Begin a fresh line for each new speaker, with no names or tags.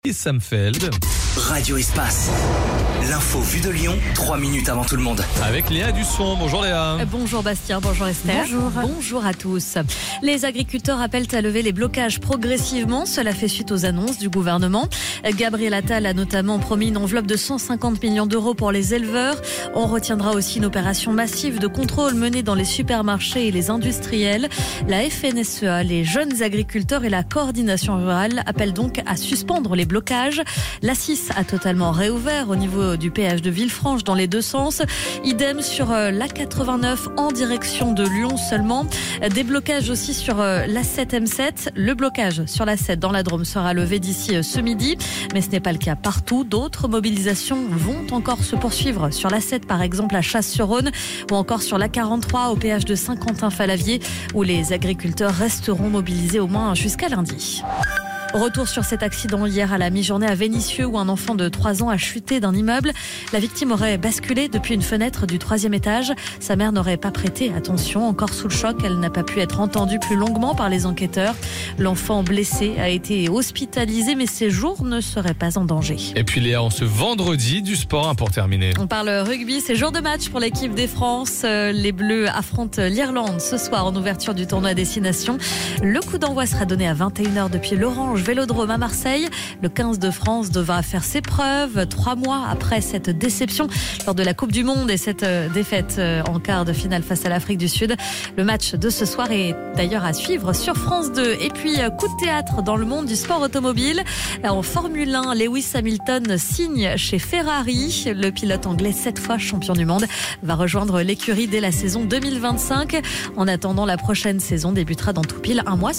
Samfeld.
Radio Espace. L'info vue de Lyon, 3 minutes avant tout le monde.
Avec Léa Dusson. Bonjour Léa.
Bonjour Bastien, bonjour Esther. Bonjour à tous. Les agriculteurs appellent à lever les blocages progressivement. Cela fait suite aux annonces du gouvernement. Gabriel Attal a notamment promis une enveloppe de 150 millions d'euros pour les éleveurs. On retiendra aussi une opération massive de contrôle menée dans les supermarchés et les industriels. La FNSEA, les jeunes agriculteurs et la coordination rurale appellent donc à suspendre les blocages. L'A6 a totalement réouvert au niveau du péage de Villefranche dans les deux sens. Idem sur l'A89 en direction de Lyon seulement. Des blocages aussi sur l'A7 M7. Le blocage sur l'A7 dans la Drôme sera levé d'ici ce midi. Mais ce n'est pas le cas partout. D'autres mobilisations vont encore se poursuivre sur l'A7 par exemple à Chasse-sur-Rhône ou encore sur l'A43 au péage de Saint-Quentin-Fallavier où les agriculteurs resteront mobilisés au moins jusqu'à lundi. Retour sur cet accident hier à la mi-journée à Vénissieux où un enfant de 3 ans a chuté d'un immeuble. La victime aurait basculé depuis une fenêtre du 3e étage. Sa mère n'aurait pas prêté attention. Encore sous le choc, elle n'a pas pu être entendue plus longuement par les enquêteurs. L'enfant blessé a été hospitalisé mais ses jours ne seraient pas en danger.
Et puis Léa, en ce vendredi, du sport pour terminer.
On parle rugby, c'est jour de match pour l'équipe des France. Les Bleus affrontent l'Irlande ce soir en ouverture du tournoi Destination. Le coup d'envoi sera donné à 21h depuis l'Orange Vélodrome à Marseille. Le 15 de France devra faire ses preuves 3 mois après cette déception lors de la Coupe du Monde et cette défaite en quart de finale face à l'Afrique du Sud. Le match de ce soir est d'ailleurs à suivre sur France 2. Et puis coup de théâtre dans le monde du sport automobile. En Formule 1, Lewis Hamilton signe chez Ferrari. Le pilote anglais 7 fois champion du monde va rejoindre l'écurie dès la saison 2025. En attendant, la prochaine saison débutera dans tout pile un mois.